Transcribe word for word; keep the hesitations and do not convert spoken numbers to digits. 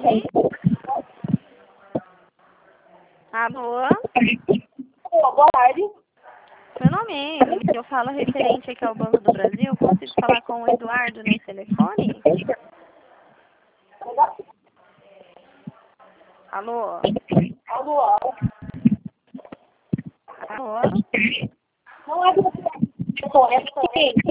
tarde. Alô? Boa tarde. Meu nome é Emily, eu falo referente aqui ao Banco do Brasil. Consigo falar com o Eduardo nesse telefone? Alô? Alô? Alô? Não é do... É